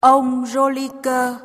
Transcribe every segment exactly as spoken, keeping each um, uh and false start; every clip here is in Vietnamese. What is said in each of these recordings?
Ông Rolliker.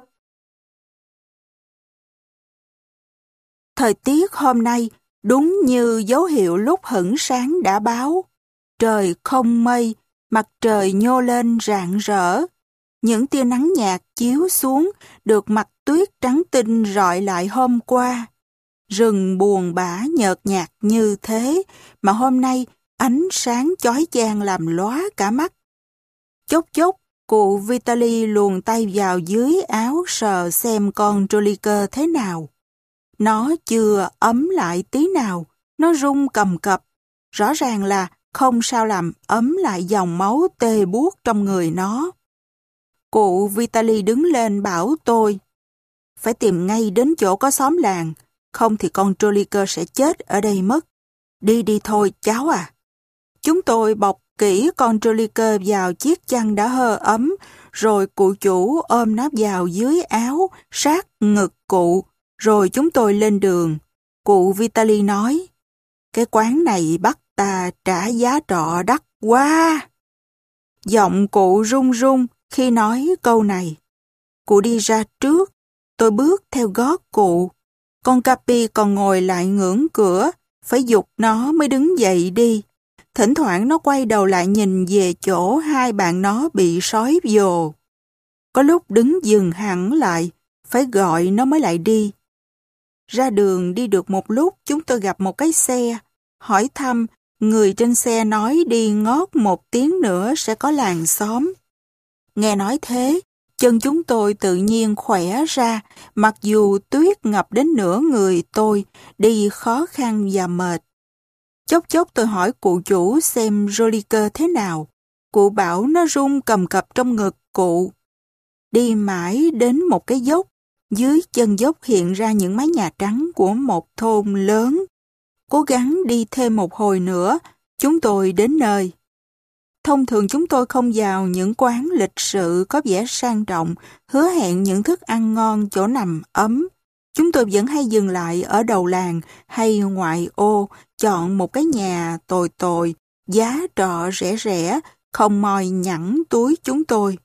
Thời tiết hôm nay đúng như dấu hiệu lúc hửng sáng đã báo. Trời không mây, mặt trời nhô lên rạng rỡ. Những tia nắng nhạt chiếu xuống được mặt tuyết trắng tinh rọi lại hôm qua. Rừng buồn bã nhợt nhạt như thế mà hôm nay ánh sáng chói chang làm lóa cả mắt. Chốc chốc, cụ Vitaly luồn tay vào dưới áo sờ xem con Rolliker thế nào. Nó chưa ấm lại tí nào, nó run cầm cập. Rõ ràng là không sao làm ấm lại dòng máu tê buốt trong người nó. Cụ Vitaly đứng lên bảo tôi, phải tìm ngay đến chỗ có xóm làng, không thì con Rolliker sẽ chết ở đây mất. Đi đi thôi cháu à. Chúng tôi bọc kỹ con Rolliker vào chiếc chăn đã hơ ấm, rồi cụ chủ ôm nó vào dưới áo, sát ngực cụ, rồi chúng tôi lên đường. Cụ Vitaly nói, cái quán này bắt ta trả giá trọ đắt quá. Giọng cụ run run khi nói câu này. Cụ đi ra trước, tôi bước theo gót cụ. Con Capi còn ngồi lại ngưỡng cửa, phải giục nó mới đứng dậy đi. Thỉnh thoảng nó quay đầu lại nhìn về chỗ hai bạn nó bị sói vồ. Có lúc đứng dừng hẳn lại, phải gọi nó mới lại đi. Ra đường đi được một lúc chúng tôi gặp một cái xe. Hỏi thăm, người trên xe nói đi ngót một tiếng nữa sẽ có làng xóm. Nghe nói thế, chân chúng tôi tự nhiên khỏe ra, mặc dù tuyết ngập đến nửa người tôi, đi khó khăn và mệt. Chốc chốc tôi hỏi cụ chủ xem Rolliker thế nào. Cụ bảo nó run cầm cập trong ngực cụ. Đi mãi đến một cái dốc, dưới chân dốc hiện ra những mái nhà trắng của một thôn lớn. Cố gắng đi thêm một hồi nữa, chúng tôi đến nơi. Thông thường chúng tôi không vào những quán lịch sự có vẻ sang trọng, hứa hẹn những thức ăn ngon, chỗ nằm ấm. Chúng tôi vẫn hay dừng lại ở đầu làng hay ngoại ô, chọn một cái nhà tồi tồi, giá trọ rẻ rẻ, không moi nhẵn túi chúng tôi.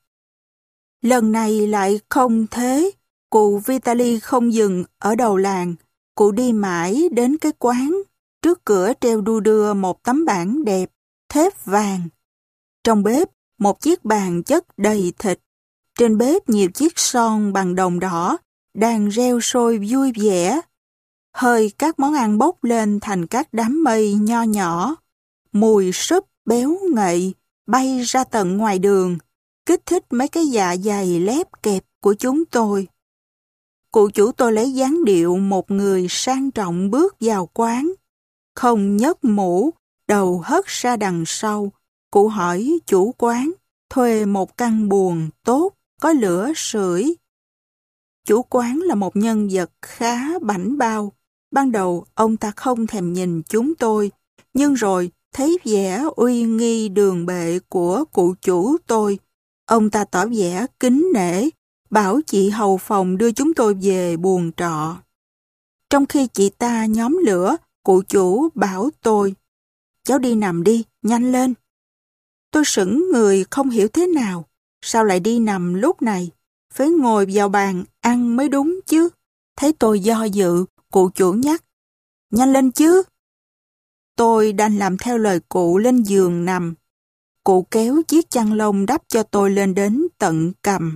Lần này lại không thế, cụ Vitaly không dừng ở đầu làng, cụ đi mãi đến cái quán, trước cửa treo đu đưa một tấm bảng đẹp, thép vàng. Trong bếp, một chiếc bàn chất đầy thịt, trên bếp nhiều chiếc son bằng đồng đỏ, đang reo sôi vui vẻ. Hơi các món ăn bốc lên thành các đám mây nho nhỏ. Mùi súp béo ngậy bay ra tận ngoài đường, kích thích mấy cái dạ dày lép kẹp của chúng tôi. Cụ chủ tôi lấy dáng điệu một người sang trọng bước vào quán. Không nhấc mũ, đầu hất ra đằng sau. Cụ hỏi chủ quán thuê một căn buồng tốt, có lửa sưởi. Chủ quán là một nhân vật khá bảnh bao. Ban đầu ông ta không thèm nhìn chúng tôi, nhưng rồi thấy vẻ uy nghi đường bệ của cụ chủ tôi. Ông ta tỏ vẻ kính nể, bảo chị hầu phòng đưa chúng tôi về buồng trọ. Trong khi chị ta nhóm lửa, cụ chủ bảo tôi, cháu đi nằm đi, nhanh lên. Tôi sững người không hiểu thế nào, sao lại đi nằm lúc này, phải ngồi vào bàn ăn mới đúng chứ. Thấy tôi do dự, cụ chủ nhắc, nhanh lên chứ. Tôi đành làm theo lời cụ lên giường nằm. Cụ kéo chiếc chăn lông đắp cho tôi lên đến tận cằm.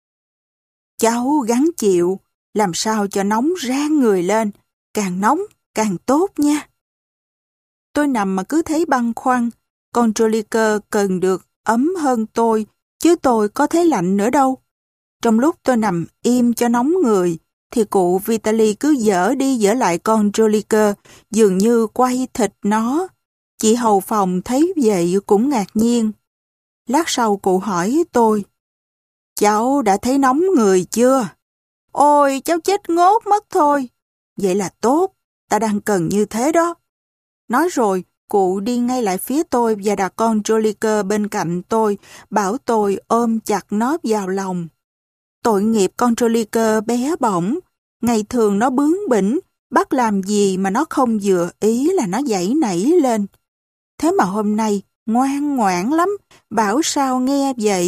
Cháu gắng chịu, làm sao cho nóng rang người lên, càng nóng càng tốt nha. Tôi nằm mà cứ thấy băn khoăn, con Rolliker cần được ấm hơn tôi, chứ tôi có thấy lạnh nữa đâu. Trong lúc tôi nằm im cho nóng người, thì cụ Vitaly cứ dở đi dở lại con Rolliker, dường như quay thịt nó. Chị hầu phòng thấy vậy cũng ngạc nhiên. Lát sau cụ hỏi tôi, cháu đã thấy nóng người chưa? Ôi, cháu chết ngốt mất thôi. Vậy là tốt, ta đang cần như thế đó. Nói rồi, cụ đi ngay lại phía tôi và đặt con Rolliker bên cạnh tôi, bảo tôi ôm chặt nó vào lòng. Tội nghiệp con Rolliker bé bỏng, ngày thường nó bướng bỉnh, bắt làm gì mà nó không vừa ý là nó giãy nảy lên. Thế mà hôm nay ngoan ngoãn lắm, bảo sao nghe vậy.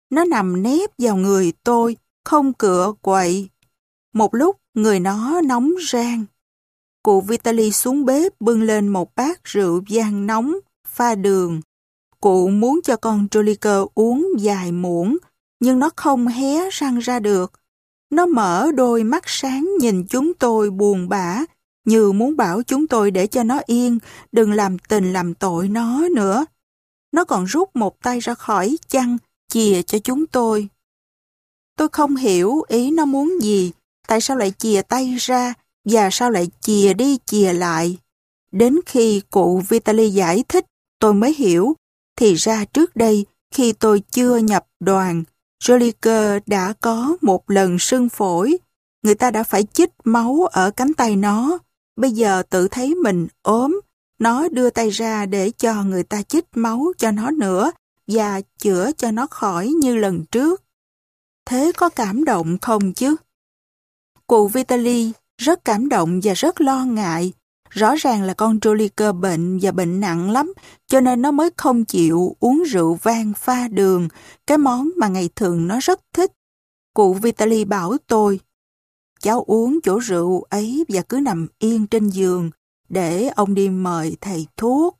Nó nằm nép vào người tôi, không cựa quậy. Một lúc, người nó nóng rang. Cụ Vitaly xuống bếp bưng lên một bát rượu vang nóng, pha đường. Cụ muốn cho con Troliker uống vài muỗng, nhưng nó không hé răng ra được. Nó mở đôi mắt sáng nhìn chúng tôi buồn bã, như muốn bảo chúng tôi để cho nó yên, đừng làm tình làm tội nó nữa. Nó còn rút một tay ra khỏi chăn, chìa cho chúng tôi. Tôi không hiểu ý nó muốn gì, tại sao lại chìa tay ra, và sao lại chìa đi chìa lại. Đến khi cụ Vitaly giải thích, tôi mới hiểu. Thì ra trước đây, khi tôi chưa nhập đoàn, Troliker đã có một lần sưng phổi. Người ta đã phải chích máu ở cánh tay nó. Bây giờ tự thấy mình ốm, nó đưa tay ra để cho người ta chích máu cho nó nữa và chữa cho nó khỏi như lần trước. Thế có cảm động không chứ? Cụ Vitaly rất cảm động và rất lo ngại. Rõ ràng là con Troliker bệnh và bệnh nặng lắm, cho nên nó mới không chịu uống rượu vang pha đường, cái món mà ngày thường nó rất thích. Cụ Vitaly bảo tôi, cháu uống chỗ rượu ấy và cứ nằm yên trên giường, để ông đi mời thầy thuốc.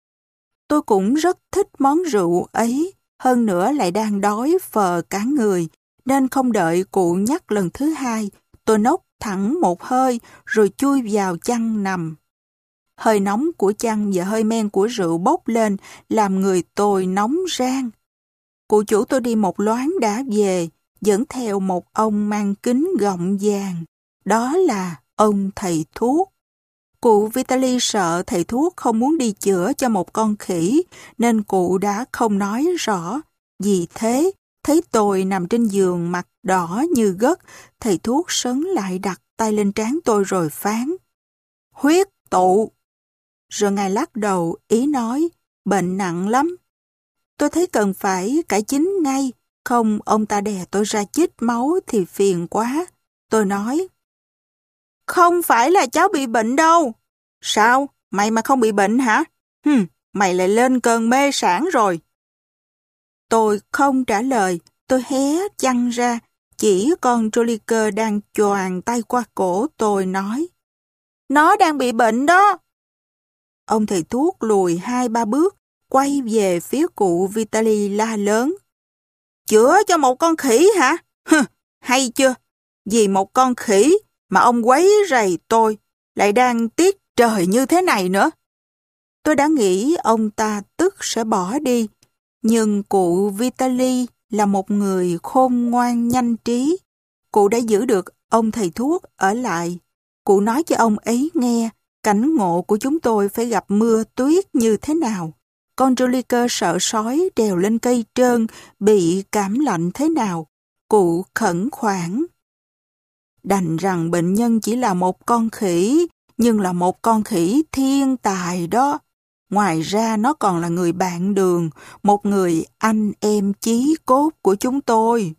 Tôi cũng rất thích món rượu ấy, hơn nữa lại đang đói phờ cả người, nên không đợi cụ nhắc lần thứ hai, tôi nốc thẳng một hơi rồi chui vào chăn nằm. Hơi nóng của chăn và hơi men của rượu bốc lên làm người tôi nóng rang. Cụ chủ tôi đi một loáng đã về, dẫn theo một ông mang kính gọng vàng. Đó là ông thầy thuốc. Cụ Vitaly sợ thầy thuốc không muốn đi chữa cho một con khỉ, nên cụ đã không nói rõ. Vì thế, thấy tôi nằm trên giường mặt đỏ như gấc, thầy thuốc sấn lại đặt tay lên trán tôi rồi phán: huyết tụ. Rồi ngài lắc đầu, ý nói, bệnh nặng lắm. Tôi thấy cần phải cải chính ngay, không ông ta đè tôi ra chích máu thì phiền quá. Tôi nói, không phải là cháu bị bệnh đâu. Sao? Mày mà không bị bệnh hả? Hừm, mày lại lên cơn mê sảng rồi. Tôi không trả lời, tôi hé chăn ra, chỉ con Troliker đang choàng tay qua cổ tôi nói, nó đang bị bệnh đó. Ông thầy thuốc lùi hai ba bước, quay về phía cụ Vitaly la lớn. Chữa cho một con khỉ hả? Hừ, hay chưa? Vì một con khỉ mà ông quấy rầy tôi, lại đang tiết trời như thế này nữa. Tôi đã nghĩ ông ta tức sẽ bỏ đi, nhưng cụ Vitaly là một người khôn ngoan nhanh trí. Cụ đã giữ được ông thầy thuốc ở lại. Cụ nói cho ông ấy nghe cảnh ngộ của chúng tôi phải gặp mưa tuyết như thế nào. Con Troliker sợ sói trèo lên cây trơn, bị cảm lạnh thế nào. Cụ khẩn khoản. Đành rằng bệnh nhân chỉ là một con khỉ, nhưng là một con khỉ thiên tài đó. Ngoài ra nó còn là người bạn đường, một người anh em chí cốt của chúng tôi.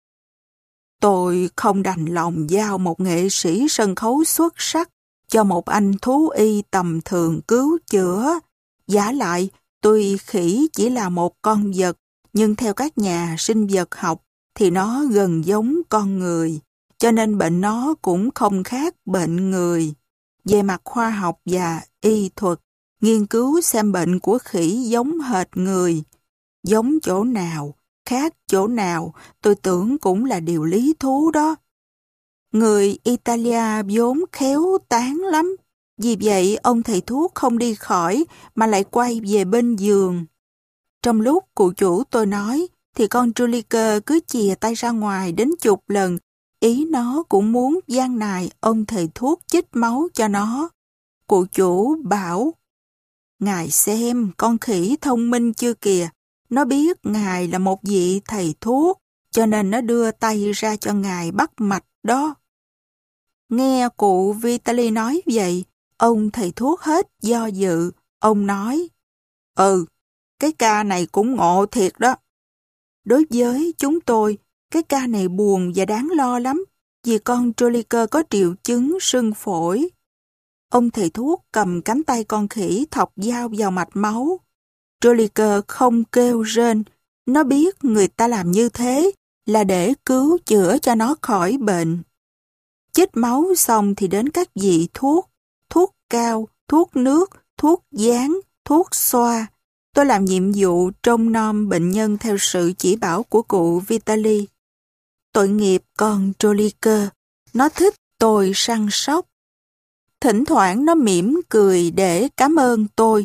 Tôi không đành lòng giao một nghệ sĩ sân khấu xuất sắc cho một anh thú y tầm thường cứu chữa. Vả lại, tuy khỉ chỉ là một con vật, nhưng theo các nhà sinh vật học thì nó gần giống con người, cho nên bệnh nó cũng không khác bệnh người. Về mặt khoa học và y thuật, nghiên cứu xem bệnh của khỉ giống hệt người. Giống chỗ nào, khác chỗ nào, tôi tưởng cũng là điều lý thú đó. Người Italia vốn khéo tán lắm. Vì vậy, ông thầy thuốc không đi khỏi, mà lại quay về bên giường. Trong lúc cụ chủ tôi nói, thì con Troliker cứ chìa tay ra ngoài đến chục lần. Ý nó cũng muốn gian nài ông thầy thuốc chích máu cho nó. Cụ chủ bảo, ngài xem con khỉ thông minh chưa kìa. Nó biết ngài là một vị thầy thuốc, cho nên nó đưa tay ra cho ngài bắt mạch đó. Nghe cụ Vitaly nói vậy, ông thầy thuốc hết do dự. Ông nói, ừ, cái ca này cũng ngộ thiệt đó. Đối với chúng tôi, cái ca này buồn và đáng lo lắm, vì con Troliker có triệu chứng sưng phổi. Ông thầy thuốc cầm cánh tay con khỉ thọc dao vào mạch máu. Troliker không kêu rên, Nó biết người ta làm như thế là để cứu chữa cho nó khỏi bệnh. Chích máu xong thì đến các vị thuốc, thuốc cao, thuốc nước, thuốc dán, thuốc xoa. Tôi làm nhiệm vụ trông nom bệnh nhân theo sự chỉ bảo của cụ Vitaly. Tội nghiệp con Troliker, nó thích tôi săn sóc. Thỉnh thoảng nó mỉm cười để cảm ơn tôi.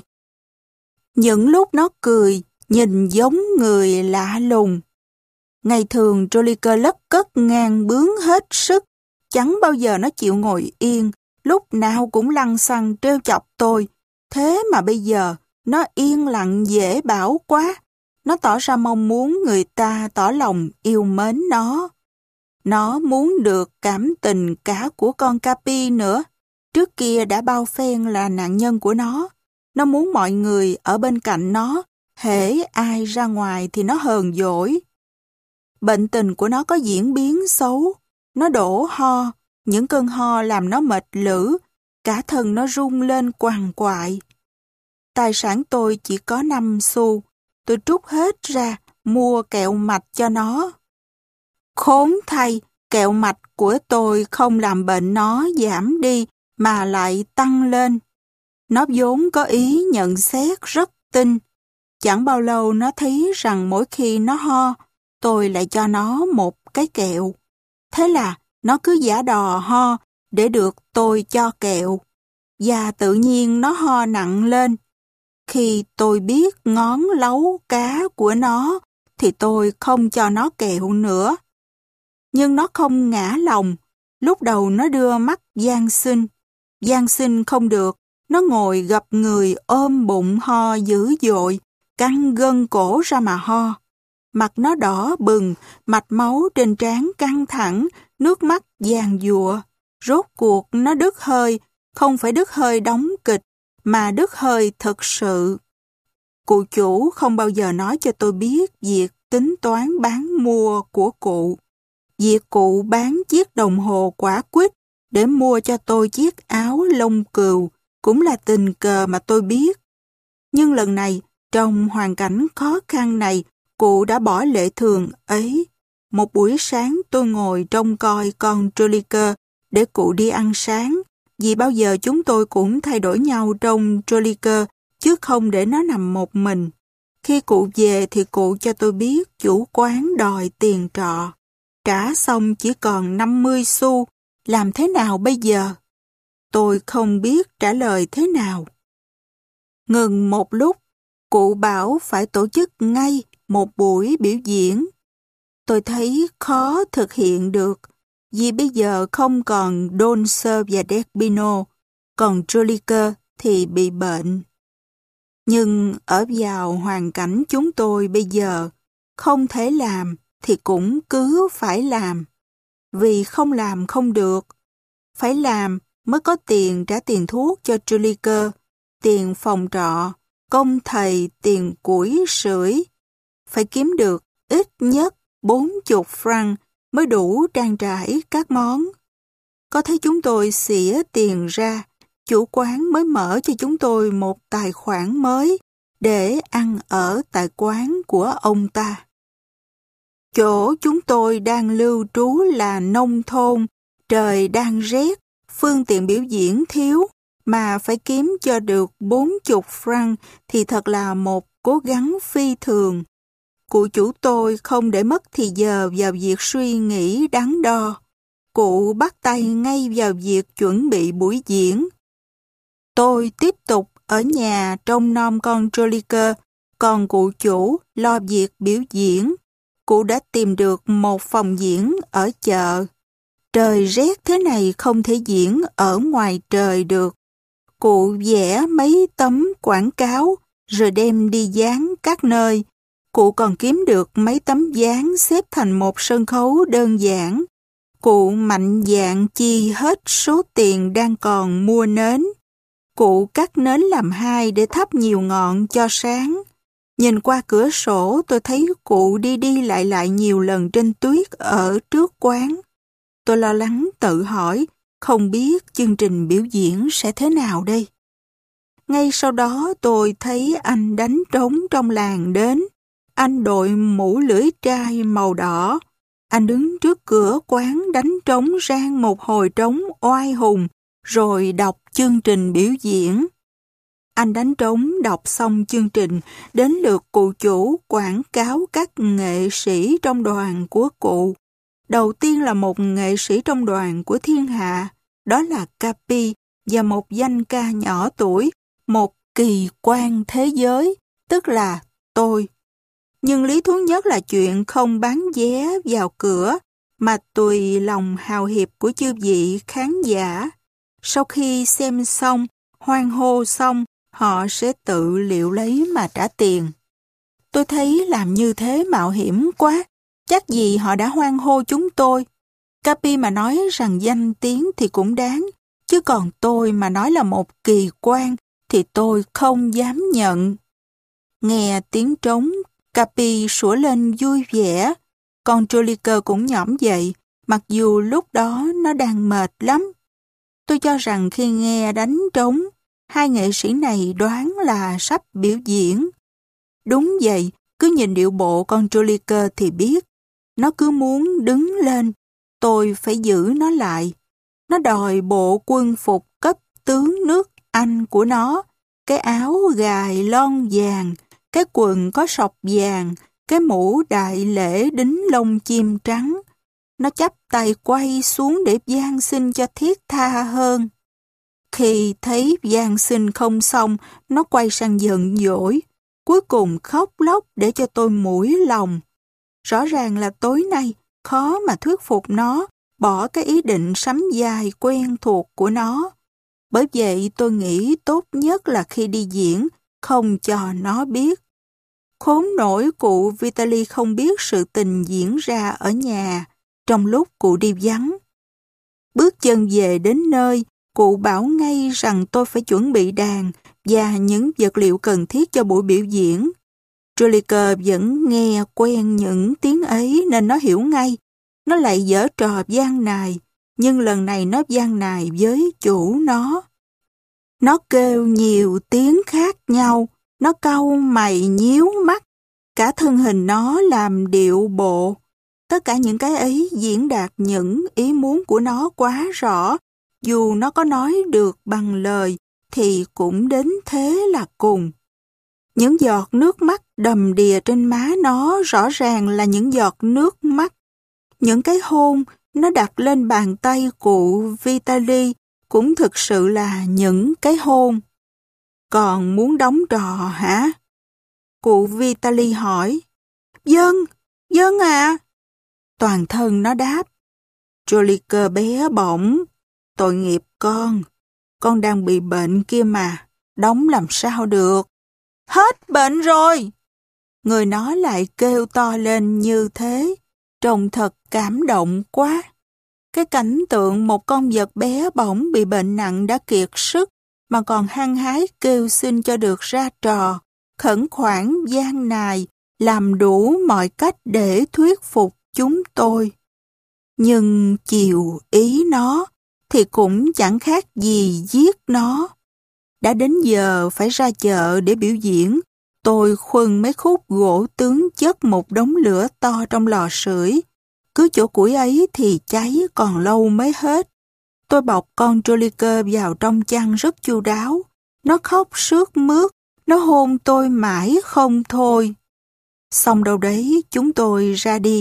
Những lúc nó cười, nhìn giống người lạ lùng. Ngày thường Troliker lất cất ngang bướng hết sức, chẳng bao giờ nó chịu ngồi yên, lúc nào cũng lăng xăng trêu chọc tôi. Thế mà bây giờ, nó yên lặng dễ bảo quá. Nó tỏ ra mong muốn người ta tỏ lòng yêu mến nó. Nó muốn được cảm tình cả của con Capi nữa. Trước kia đã bao phen là nạn nhân của nó. Nó muốn mọi người ở bên cạnh nó, hễ ai ra ngoài thì nó hờn dỗi. Bệnh tình của nó có diễn biến xấu. Nó đổ ho, những cơn ho làm nó mệt lử, cả thân nó rung lên quằn quại. Tài sản tôi chỉ có năm xu, tôi trút hết ra, mua kẹo mạch cho nó. Khốn thay, kẹo mạch của tôi không làm bệnh nó giảm đi, mà lại tăng lên. Nó vốn có ý nhận xét rất tinh. Chẳng bao lâu nó thấy rằng mỗi khi nó ho, tôi lại cho nó một cái kẹo. Thế là nó cứ giả đò ho để được tôi cho kẹo. Và tự nhiên nó ho nặng lên. Khi tôi biết ngón láu cá của nó, thì tôi không cho nó kẹo nữa. Nhưng nó không ngã lòng. Lúc đầu nó đưa mắt van xin. Van xin không được. Nó ngồi gập người ôm bụng ho dữ dội, căng gân cổ ra mà ho. Mặt nó đỏ bừng, mạch máu trên trán căng thẳng, nước mắt giàn giụa. Rốt cuộc nó đứt hơi, không phải đứt hơi đóng kịch, mà đứt hơi thực sự. Cụ chủ không bao giờ nói cho tôi biết việc tính toán bán mua của cụ. Việc cụ bán chiếc đồng hồ quả quýt để mua cho tôi chiếc áo lông cừu cũng là tình cờ mà tôi biết. Nhưng lần này, trong hoàn cảnh khó khăn này, cụ đã bỏ lệ thường ấy. Một buổi sáng tôi ngồi trông coi con Troliker để cụ đi ăn sáng, vì bao giờ chúng tôi cũng thay đổi nhau trông Troliker, chứ không để nó nằm một mình. Khi cụ về thì cụ cho tôi biết chủ quán đòi tiền trọ. Trả xong chỉ còn năm mươi xu, làm thế nào bây giờ? Tôi không biết trả lời thế nào. Ngừng một lúc, cụ bảo phải tổ chức ngay một buổi biểu diễn. Tôi thấy khó thực hiện được, vì bây giờ không còn Dolce và Derbino, còn Troliker thì bị bệnh. Nhưng ở vào hoàn cảnh chúng tôi bây giờ, không thể làm thì cũng cứ phải làm. Vì không làm không được. Phải làm mới có tiền trả tiền thuốc cho Troliker, tiền phòng trọ, công thầy, tiền củi sưởi. Phải kiếm được ít nhất bốn chục franc mới đủ trang trải các món. Có thấy chúng tôi xỉa tiền ra, chủ quán mới mở cho chúng tôi một tài khoản mới để ăn ở tại quán của ông ta. Chỗ chúng tôi đang lưu trú là nông thôn, trời đang rét, phương tiện biểu diễn thiếu, mà phải kiếm cho được bốn chục franc thì thật là một cố gắng phi thường. Cụ chủ tôi không để mất thì giờ vào việc suy nghĩ đắn đo. Cụ bắt tay ngay vào việc chuẩn bị buổi diễn. Tôi tiếp tục ở nhà trông nom con Troliker, còn cụ chủ lo việc biểu diễn. Cụ đã tìm được một phòng diễn ở chợ. Trời rét thế này không thể diễn ở ngoài trời được. Cụ vẽ mấy tấm quảng cáo rồi đem đi dán các nơi. Cụ còn kiếm được mấy tấm dán xếp thành một sân khấu đơn giản. Cụ mạnh dạn chi hết số tiền đang còn mua nến. Cụ cắt nến làm hai để thắp nhiều ngọn cho sáng. Nhìn qua cửa sổ tôi thấy cụ đi đi lại lại nhiều lần trên tuyết ở trước quán. Tôi lo lắng tự hỏi, không biết chương trình biểu diễn sẽ thế nào đây. Ngay sau đó tôi thấy anh đánh trống trong làng đến. anh đội mũ lưỡi trai màu đỏ. Anh đứng trước cửa quán đánh trống rang một hồi trống oai hùng, rồi đọc chương trình biểu diễn. Anh đánh trống đọc xong chương trình, đến lượt cụ chủ quảng cáo các nghệ sĩ trong đoàn của cụ. Đầu tiên là một nghệ sĩ trong đoàn của thiên hạ, đó là Capi, và một danh ca nhỏ tuổi, một kỳ quan thế giới, tức là tôi. Nhưng lý thú nhất là chuyện không bán vé vào cửa, mà tùy lòng hào hiệp của chư vị khán giả. Sau khi xem xong, hoan hô xong, họ sẽ tự liệu lấy mà trả tiền. Tôi thấy làm như thế mạo hiểm quá, chắc gì họ đã hoan hô chúng tôi. Capi mà nói rằng danh tiếng thì cũng đáng, chứ còn tôi mà nói là một kỳ quan thì tôi không dám nhận. Nghe tiếng trống, Capi sủa lên vui vẻ, còn Jolicoeur cũng nhõm dậy, mặc dù lúc đó nó đang mệt lắm. Tôi cho rằng khi nghe đánh trống, hai nghệ sĩ này đoán là sắp biểu diễn. Đúng vậy, cứ nhìn điệu bộ con Jolicoeur thì biết. Nó cứ muốn đứng lên, tôi phải giữ nó lại. Nó đòi bộ quân phục cấp tướng nước Anh của nó, cái áo gài lon vàng, cái quần có sọc vàng, cái mũ đại lễ đính lông chim trắng. Nó chắp tay quay xuống để van xin cho thiết tha hơn. Khi thấy van xin không xong, nó quay sang giận dỗi, cuối cùng khóc lóc để cho tôi mũi lòng. Rõ ràng là tối nay khó mà thuyết phục nó bỏ cái ý định sắm vai quen thuộc của nó. Bởi vậy tôi nghĩ tốt nhất là khi đi diễn, không cho nó biết. Khốn nổi cụ Vitaly không biết sự tình diễn ra ở nhà trong lúc cụ đi vắng. Bước chân về đến nơi, cụ bảo ngay rằng tôi phải chuẩn bị đàn và những vật liệu cần thiết cho buổi biểu diễn. Jolicoeur vẫn nghe quen những tiếng ấy nên nó hiểu ngay. Nó lại giở trò gian nài, nhưng lần này nó gian nài với chủ nó. Nó kêu nhiều tiếng khác nhau, nó cau mày nhíu mắt, cả thân hình nó làm điệu bộ. Tất cả những cái ấy diễn đạt những ý muốn của nó quá rõ, dù nó có nói được bằng lời thì cũng đến thế là cùng. Những giọt nước mắt đầm đìa trên má nó rõ ràng là những giọt nước mắt. Những cái hôn nó đặt lên bàn tay cụ Vitaly cũng thực sự là những cái hôn. Còn muốn đóng trò hả? Cụ Vitaly hỏi. Vâng, vâng ạ. Toàn thân nó đáp. Jolicoeur bé bỏng, tội nghiệp con. Con đang bị bệnh kia mà, đóng làm sao được. Hết bệnh rồi. Người nó lại kêu to lên như thế, trông thật cảm động quá. Cái cảnh tượng một con vật bé bỏng bị bệnh nặng đã kiệt sức, mà còn hăng hái kêu xin cho được ra trò, khẩn khoản gian nài, làm đủ mọi cách để thuyết phục chúng tôi. Nhưng chiều ý nó thì cũng chẳng khác gì giết nó. Đã đến giờ phải ra chợ để biểu diễn, tôi khuân mấy khúc gỗ tướng chất một đống lửa to trong lò sưởi. Cứ chỗ củi ấy thì cháy còn lâu mới hết. Tôi bọc con Jolicoeur vào trong chăn rất chu đáo. Nó khóc sướt mướt, nó hôn tôi mãi không thôi. Xong đâu đấy chúng tôi ra đi.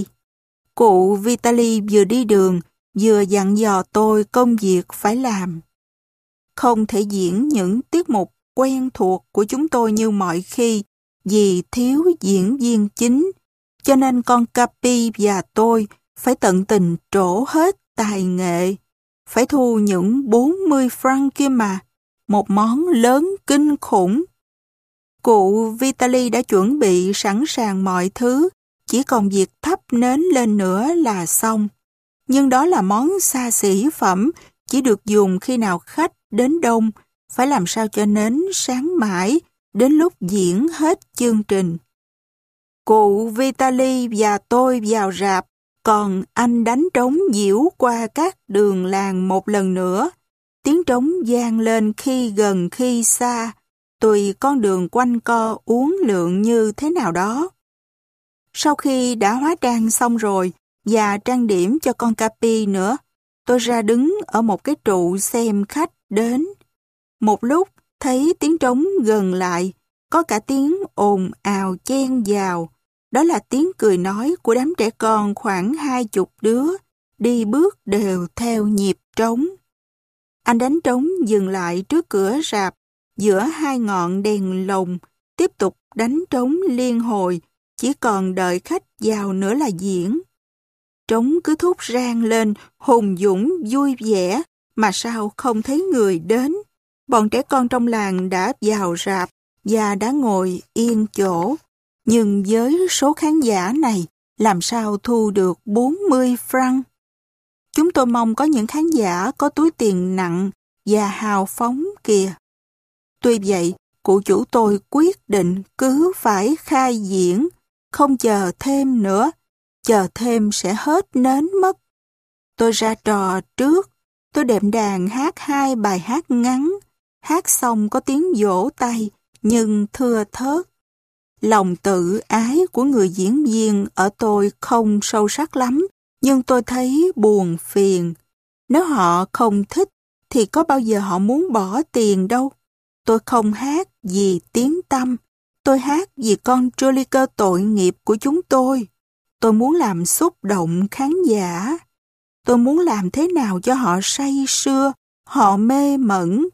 Cụ Vitaly vừa đi đường, vừa dặn dò tôi công việc phải làm. Không thể diễn những tiết mục quen thuộc của chúng tôi như mọi khi, vì thiếu diễn viên chính, cho nên con Capi và tôi phải tận tình trổ hết tài nghệ. Phải thu những bốn mươi franc kia mà, một món lớn kinh khủng. Cụ Vitaly đã chuẩn bị sẵn sàng mọi thứ, chỉ còn việc thắp nến lên nữa là xong. Nhưng đó là món xa xỉ phẩm, chỉ được dùng khi nào khách đến đông, phải làm sao cho nến sáng mãi, đến lúc diễn hết chương trình. Cụ Vitaly và tôi vào rạp, còn anh đánh trống diễu qua các đường làng một lần nữa. Tiếng trống vang lên khi gần khi xa, tùy con đường quanh co uốn lượn như thế nào đó. Sau khi đã hóa trang xong rồi và trang điểm cho con Capi nữa, tôi ra đứng ở một cái trụ xem khách đến. Một lúc thấy tiếng trống gần lại, có cả tiếng ồn ào chen vào. Đó là tiếng cười nói của đám trẻ con khoảng hai chục đứa, đi bước đều theo nhịp trống. Anh đánh trống dừng lại trước cửa rạp, giữa hai ngọn đèn lồng, tiếp tục đánh trống liên hồi, chỉ còn đợi khách vào nữa là diễn. Trống cứ thúc rang lên, hùng dũng vui vẻ, mà sao không thấy người đến. Bọn trẻ con trong làng đã vào rạp và đã ngồi yên chỗ. Nhưng với số khán giả này, làm sao thu được bốn mươi franc? Chúng tôi mong có những khán giả có túi tiền nặng và hào phóng kìa. Tuy vậy, cụ chủ tôi quyết định cứ phải khai diễn, không chờ thêm nữa. Chờ thêm sẽ hết nến mất. Tôi ra trò trước, tôi đệm đàn hát hai bài hát ngắn. Hát xong có tiếng vỗ tay, nhưng thưa thớt. Lòng tự ái của người diễn viên ở tôi không sâu sắc lắm, nhưng tôi thấy buồn phiền. Nếu họ không thích, thì có bao giờ họ muốn bỏ tiền đâu. Tôi không hát vì tiếng tăm, tôi hát vì con Jolicoeur tội nghiệp của chúng tôi. Tôi muốn làm xúc động khán giả. Tôi muốn làm thế nào cho họ say sưa, họ mê mẩn.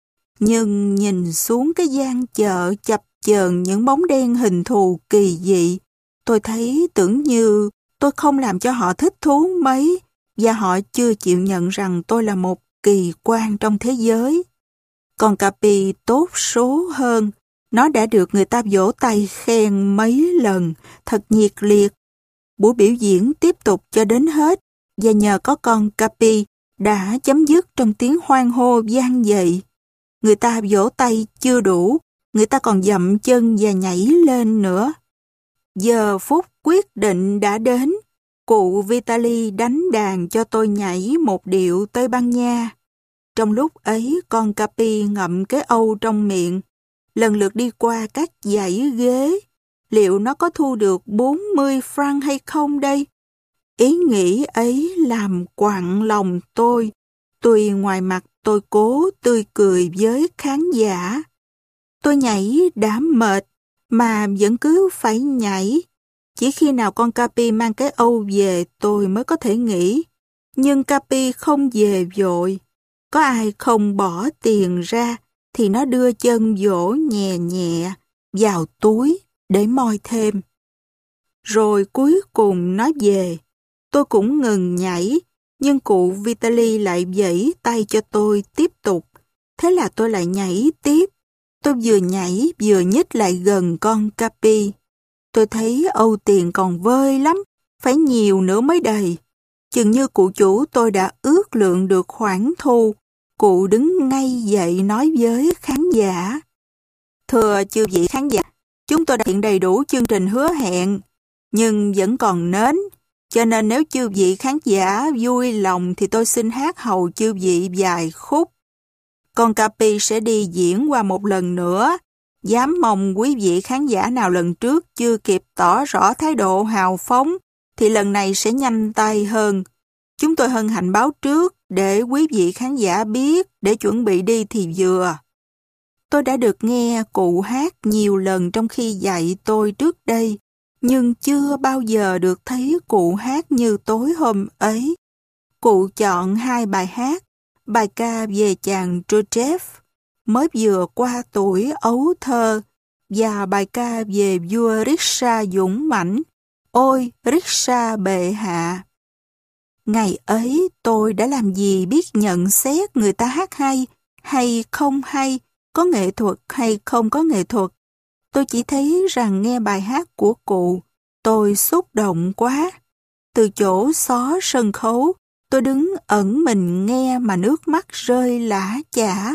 Nhưng nhìn xuống cái gian chợ chập chờn những bóng đen hình thù kỳ dị, tôi thấy tưởng như tôi không làm cho họ thích thú mấy, và họ chưa chịu nhận rằng tôi là một kỳ quan trong thế giới. Còn Capi tốt số hơn, nó đã được người ta vỗ tay khen mấy lần, thật nhiệt liệt. Buổi biểu diễn tiếp tục cho đến hết, và nhờ có con Capi đã chấm dứt trong tiếng hoan hô vang dậy. Người ta vỗ tay chưa đủ, người ta còn dậm chân và nhảy lên nữa. Giờ phút quyết định đã đến, cụ Vitali đánh đàn cho tôi nhảy một điệu Tây Ban Nha. Trong lúc ấy, con Capi ngậm cái âu trong miệng, lần lượt đi qua các dãy ghế. Liệu nó có thu được bốn mươi franc hay không đây? Ý nghĩ ấy làm quặn lòng tôi, tuy ngoài mặt tôi cố tươi cười với khán giả. Tôi nhảy đã mệt, mà vẫn cứ phải nhảy. Chỉ khi nào con Capi mang cái âu về tôi mới có thể nghỉ. Nhưng Capi không về vội. Có ai không bỏ tiền ra, thì nó đưa chân vỗ nhẹ nhẹ vào túi để moi thêm. Rồi cuối cùng nó về. Tôi cũng ngừng nhảy, nhưng cụ Vitali lại vẫy tay cho tôi tiếp tục. Thế là tôi lại nhảy tiếp. Tôi vừa nhảy vừa nhích lại gần con Capi. Tôi thấy âu tiền còn vơi lắm, phải nhiều nữa mới đầy. Chừng như cụ chủ tôi đã ước lượng được khoản thu, cụ đứng ngay dậy nói với khán giả. Thưa chư vị khán giả, chúng tôi đã hiện đầy đủ chương trình hứa hẹn, nhưng vẫn còn nến. Cho nên nếu chư vị khán giả vui lòng thì tôi xin hát hầu chư vị vài khúc. Con Capi sẽ đi diễn qua một lần nữa. Dám mong quý vị khán giả nào lần trước chưa kịp tỏ rõ thái độ hào phóng thì lần này sẽ nhanh tay hơn. Chúng tôi hân hạnh báo trước để quý vị khán giả biết để chuẩn bị đi thì vừa. Tôi đã được nghe cụ hát nhiều lần trong khi dạy tôi trước đây, nhưng chưa bao giờ được thấy cụ hát như tối hôm ấy. Cụ chọn hai bài hát, bài ca về chàng Joseph, mới vừa qua tuổi ấu thơ, và bài ca về vua Ricksha dũng mãnh, ôi Ricksha bệ hạ. Ngày ấy tôi đã làm gì biết nhận xét người ta hát hay hay không hay, có nghệ thuật hay không có nghệ thuật. Tôi chỉ thấy rằng nghe bài hát của cụ, tôi xúc động quá. Từ chỗ xó sân khấu, tôi đứng ẩn mình nghe mà nước mắt rơi lã chả.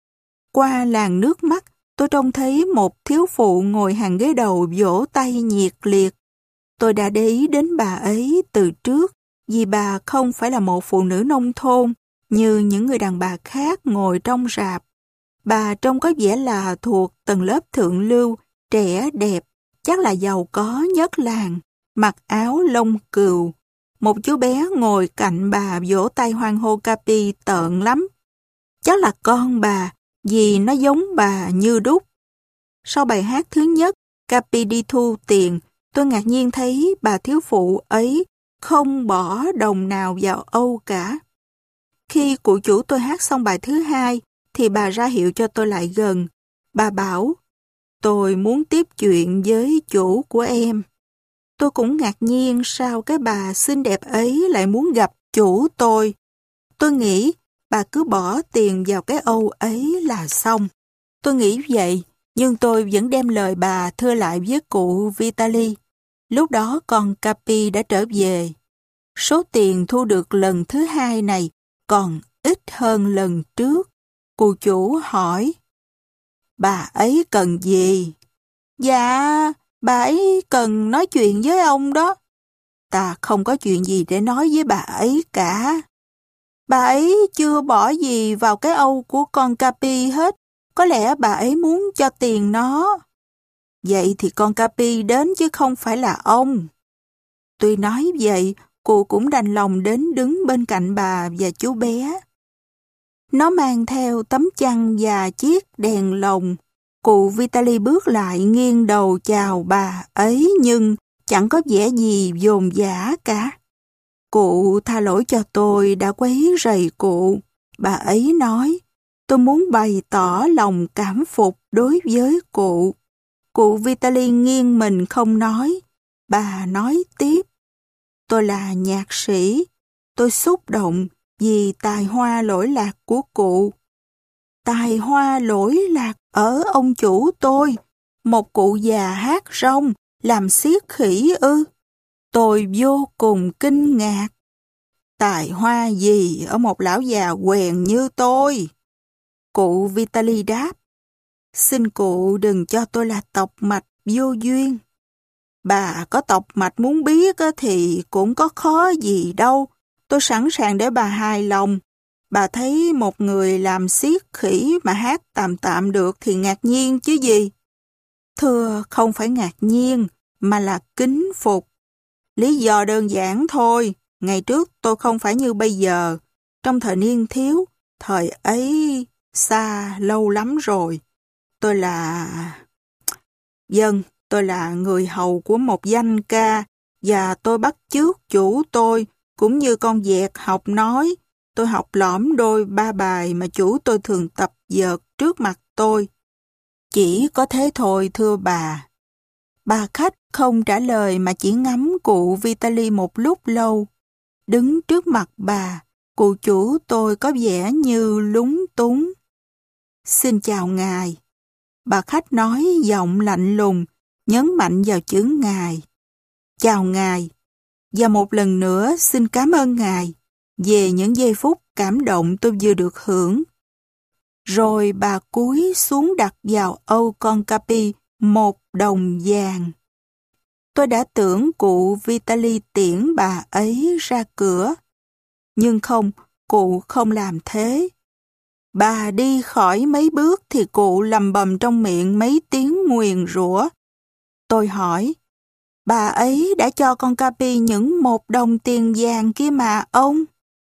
Qua làn nước mắt, tôi trông thấy một thiếu phụ ngồi hàng ghế đầu vỗ tay nhiệt liệt. Tôi đã để ý đến bà ấy từ trước, vì bà không phải là một phụ nữ nông thôn như những người đàn bà khác ngồi trong rạp. Bà trông có vẻ là thuộc tầng lớp thượng lưu, trẻ đẹp, chắc là giàu có nhất làng. mặc áo lông cừu. Một chú bé ngồi cạnh bà vỗ tay hoan hô Capi tợn lắm. Chắc là con bà, vì nó giống bà như đúc. Sau bài hát thứ nhất, Capi đi thu tiền, tôi ngạc nhiên thấy bà thiếu phụ ấy không bỏ đồng nào vào Âu cả. Khi cụ chủ tôi hát xong bài thứ hai, thì bà ra hiệu cho tôi lại gần. Bà bảo, tôi muốn tiếp chuyện với chủ của em. Tôi cũng ngạc nhiên sao cái bà xinh đẹp ấy lại muốn gặp chủ tôi. Tôi nghĩ bà cứ bỏ tiền vào cái Âu ấy là xong. Tôi nghĩ vậy, nhưng tôi vẫn đem lời bà thưa lại với cụ Vitali. Lúc đó con Capi đã trở về. Số tiền thu được lần thứ hai này còn ít hơn lần trước. Cụ chủ hỏi, bà ấy cần gì? Dạ, bà ấy cần nói chuyện với ông đó. Ta không có chuyện gì để nói với bà ấy cả. Bà ấy chưa bỏ gì vào cái Âu của con Capi hết. Có lẽ bà ấy muốn cho tiền nó. Vậy thì con Capi đến chứ không phải là ông. Tuy nói vậy, cụ cũng đành lòng đến đứng bên cạnh bà và chú bé. Nó mang theo tấm chăn và chiếc đèn lồng. Cụ Vitali bước lại nghiêng đầu chào bà ấy nhưng chẳng có vẻ gì dồn dã cả. Cụ tha lỗi cho tôi đã quấy rầy cụ. Bà ấy nói, tôi muốn bày tỏ lòng cảm phục đối với cụ. Cụ Vitali nghiêng mình không nói. Bà nói tiếp, tôi là nhạc sĩ. Tôi xúc động vì tài hoa lỗi lạc của cụ. Tài hoa lỗi lạc ở ông chủ tôi, một cụ già hát rong, làm xiết khỉ ư. Tôi vô cùng kinh ngạc. Tài hoa gì ở một lão già quèn như tôi? Cụ Vitali đáp, xin cụ đừng cho tôi là tọc mạch vô duyên. Bà có tọc mạch muốn biết thì cũng có khó gì đâu. Tôi sẵn sàng để bà hài lòng. Bà thấy một người làm xiết khỉ mà hát tạm tạm được thì ngạc nhiên chứ gì. Thưa, không phải ngạc nhiên, mà là kính phục. Lý do đơn giản thôi. Ngày trước tôi không phải như bây giờ. Trong thời niên thiếu, thời ấy xa lâu lắm rồi. Tôi là... Dân, tôi là người hầu của một danh ca và tôi bắt chước chủ tôi cũng như con vẹt học nói. Tôi học lõm đôi ba bài mà chủ tôi thường tập vợt trước mặt tôi. Chỉ có thế thôi thưa bà. Bà khách không trả lời mà chỉ ngắm cụ Vitali một lúc lâu. Đứng trước mặt bà, cụ chủ tôi có vẻ như lúng túng. Xin chào ngài. Bà khách nói giọng lạnh lùng, nhấn mạnh vào chữ ngài. Chào ngài. Và một lần nữa xin cảm ơn ngài về những giây phút cảm động tôi vừa được hưởng. Rồi bà cúi xuống đặt vào âu con Capi một đồng vàng. Tôi đã tưởng cụ Vitali tiễn bà ấy ra cửa. Nhưng không, cụ không làm thế. Bà đi khỏi mấy bước thì cụ lầm bầm trong miệng mấy tiếng nguyền rủa. Tôi hỏi, bà ấy đã cho con Capi những một đồng tiền vàng kia mà ông.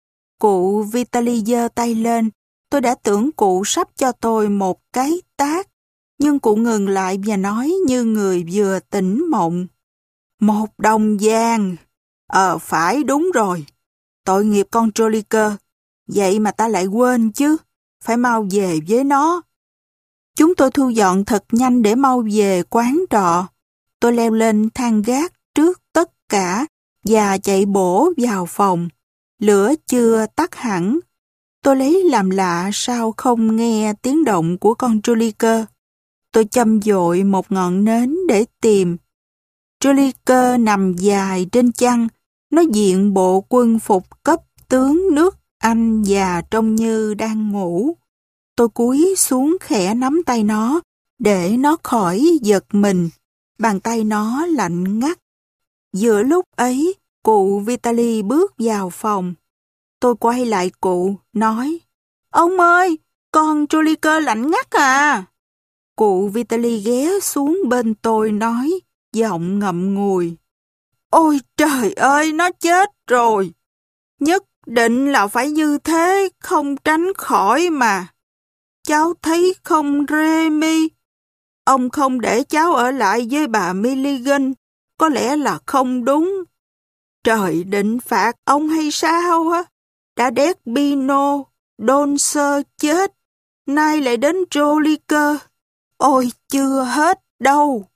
Cụ Vitali giơ tay lên. Tôi đã tưởng cụ sắp cho tôi một cái tát. Nhưng cụ ngừng lại và nói như người vừa tỉnh mộng. Một đồng vàng. Ờ phải đúng rồi. Tội nghiệp con Troliker. Vậy mà ta lại quên chứ. Phải mau về với nó. Chúng tôi thu dọn thật nhanh để mau về quán trọ. Tôi leo lên thang gác trước tất cả và chạy bổ vào phòng. Lửa chưa tắt hẳn. Tôi lấy làm lạ sao không nghe tiếng động của con Troliker. Tôi châm dội một ngọn nến để tìm. Troliker nằm dài trên chăn. Nó diện bộ quân phục cấp tướng nước Anh và trông như đang ngủ. Tôi cúi xuống khẽ nắm tay nó để nó khỏi giật mình. Bàn tay nó lạnh ngắt. Giữa lúc ấy, cụ Vitali bước vào phòng. Tôi quay lại cụ, nói, ông ơi, con Troliker lạnh ngắt à. Cụ Vitali ghé xuống bên tôi nói, giọng ngậm ngùi, Ôi trời ơi, nó chết rồi. Nhất định là phải như thế, không tránh khỏi mà. Cháu thấy không, Remy? Ông không để cháu ở lại với bà Milligan, có lẽ là không đúng. Trời định phạt ông hay sao á? Đã đét Pino, Donser chết, nay lại đến Joliker. Ôi chưa hết đâu.